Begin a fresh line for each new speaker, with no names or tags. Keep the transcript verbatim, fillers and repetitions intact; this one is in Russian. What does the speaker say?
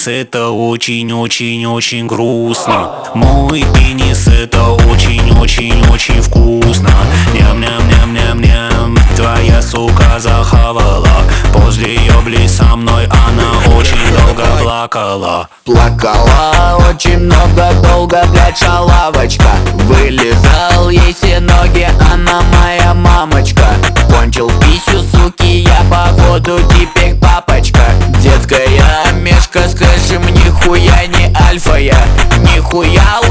это очень-очень-очень грустно. Мой пенис это очень-очень-очень вкусно. Ням-ням-ням-ням-ням. Твоя сука захавала. После ёбли со мной она очень долго плакала.
Плакала очень много, долго, блядь, шалавочка. Вылезал ей все ноги, она моя мамочка. Кончил в писю, суки, я походу теперь папочка. Детская мешка с крэшем, нихуя не альфа я. Нихуя